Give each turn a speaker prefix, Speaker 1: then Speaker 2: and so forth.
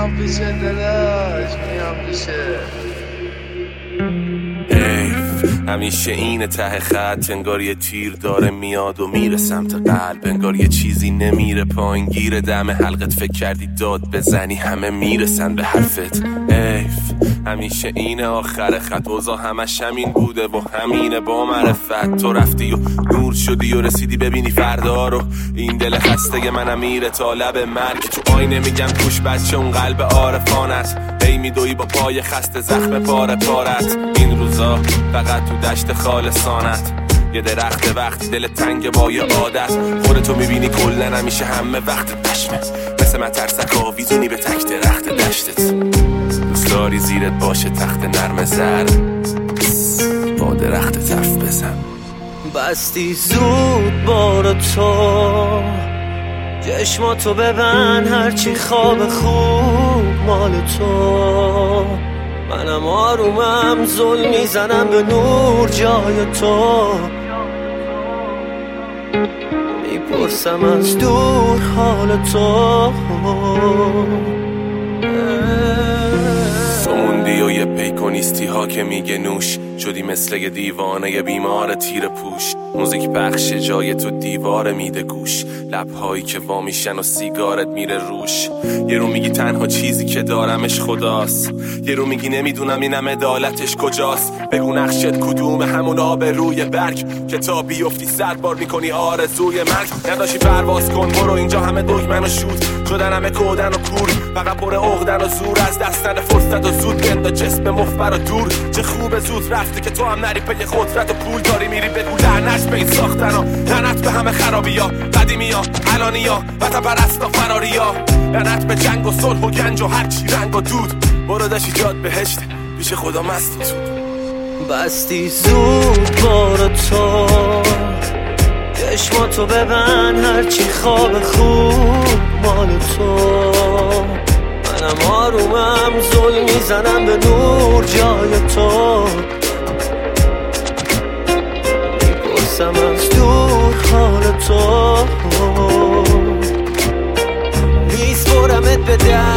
Speaker 1: میام پیش دلش میام پیشه.
Speaker 2: همیشه این ته خط انگار یه تیر داره میاد و میره سمت قلب، انگار یه چیزی نمیره پایین گیر دم حلقت. فکر کردی داد بزنی همه میرسن به حرفت. همیشه این آخر خط، اوضاع همش همین بوده و همینه با معرفت. تو رفتی و نور شدی و رسیدی ببینی فردا رو. این دل خسته منم میره تا لب مرگ. تو آینه میگم کوش بچه اون قلب عارفانت، هی میدوی با پای خسته زخم پاره پارت. این روزا فقط تو دشت خالصانت، یه درخت وقتی دل تنگ با یه عادت. خودتو میبینی کلن همیشه همه وقت پشمه، مثل من ترسک آویزونی به تک درخت دشتت. دوست داری زیرت باشه تخت نرم زرد، با درخت حرف بزن.
Speaker 3: بستی زود بار تو، چشماتو ببند هرچی خواب خوب مال تو. منم آرومم زل میزنم به نور جای تو. میپرسم از دور حال تو.
Speaker 2: تو موندی و یه پیکونیستی ها که میگه نوش شدی، مثل یه دیوانه یه بیمار تیر پوش. موزیک پخش جای تو دیوار میده گوش، لبهایی که وا میشن و سیگارت میره روش. یه رو میگی تنها چیزی که دارمش خداست، یه رو میگی نمیدونم اینم عدالتش کجاست. بگو نقشت کدوم همون آب روی برگ که تا بیفتی 100 بار میکنی آرزوی مرگ. نداشی پرواز کن برو، اینجا همه دگمن و شود شدن، همه کودن و کور، فقط پر عقدن و زور. از دست نده فرصت و زود بندا جسم مفبر و دور. چه خوب زود رفته که تو هم نری پی قدرت و پول داری میری بگو لعنت به این ساختن و لعنت به همه خرابی ها، قدیمی ها، الانی ها، وطن پرست و فراری ها. لعنت به جنگ و صلح و گنج و هرچی رنگ و دود. برو داشت ایجاد بهشت پیش خدا مست و زود.
Speaker 3: بستی زود بار تو، چشماتو ببند هرچی خواب خوب مال تو. منم آرومم زل میزنم به نور جای تو. میپرسم از دور حال تو. میسپرمت به در